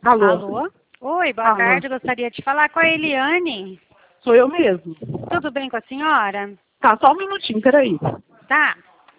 Alô? Alô? Oi, boa Alô. tarde. Gostaria de falar com a Eliane. Sou eu mesmo. Tudo bem com a senhora? Tá, só um minutinho, peraí. Tá.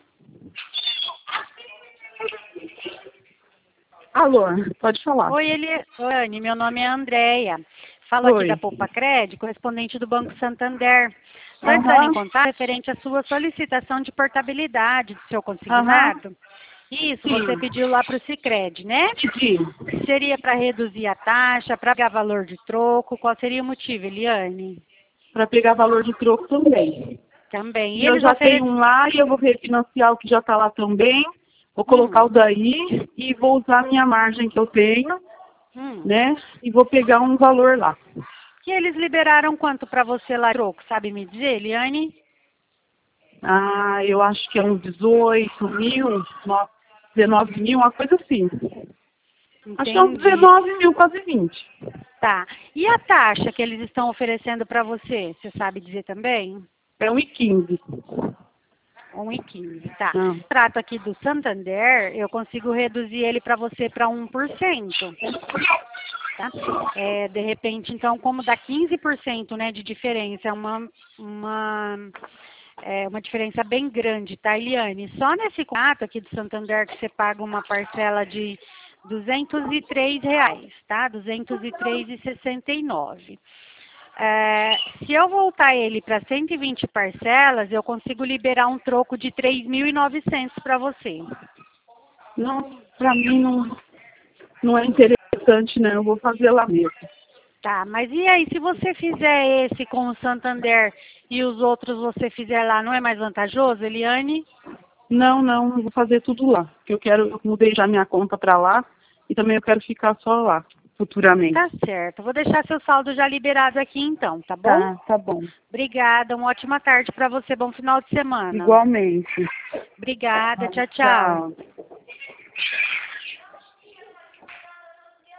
Alô, pode falar. Oi, Eliane. Meu nome é Andréia. Falo aqui Oi. da Poupa Cred, correspondente do Banco Santander. Estou entrando em contato referente à sua solicitação de portabilidade do seu consignado. Isso, Sim. você pediu lá para o Sicredi, né? Pedi. Seria para reduzir a taxa, para pagar valor de troco. Qual seria o motivo, Eliane? Para pegar valor de troco também. Também. E eu já tenho um lá e eu vou refinanciar o que já está lá também. Vou colocar o daí e vou usar a minha margem que eu tenho, né? E vou pegar um valor lá. E eles liberaram quanto para você lá, troco? Sabe me dizer, Eliane? Ah, eu acho que é uns 18 mil, 19 mil, uma coisa assim. Entendi. Acho que é uns 19 mil, quase 20. Tá. E a taxa que eles estão oferecendo para você? Você sabe dizer também? É 1,15. 1,15, tá. Ah. Trato aqui do Santander, eu consigo reduzir ele para você para 1%. Tá? De repente, então, como dá 15%, né, de diferença, é uma diferença bem grande, tá, Eliane? Só nesse contrato aqui do Santander que você paga uma parcela de R$ 203, tá? R$ 203,69. Se eu voltar ele para 120 parcelas, eu consigo liberar um troco de 3.900 para você. Não, para mim não é interessante, né? Eu vou fazer lá mesmo. Tá, mas e aí, se você fizer esse com o Santander e os outros você fizer lá, não é mais vantajoso, Eliane? Não, eu vou fazer tudo lá. Porque eu mudei já minha conta para lá e também eu quero ficar só lá, futuramente. Tá certo. Vou deixar seu saldo já liberado aqui então, tá bom? Tá bom. Obrigada, uma ótima tarde para você, bom final de semana. Igualmente. Obrigada, tchau, tchau. Tchau.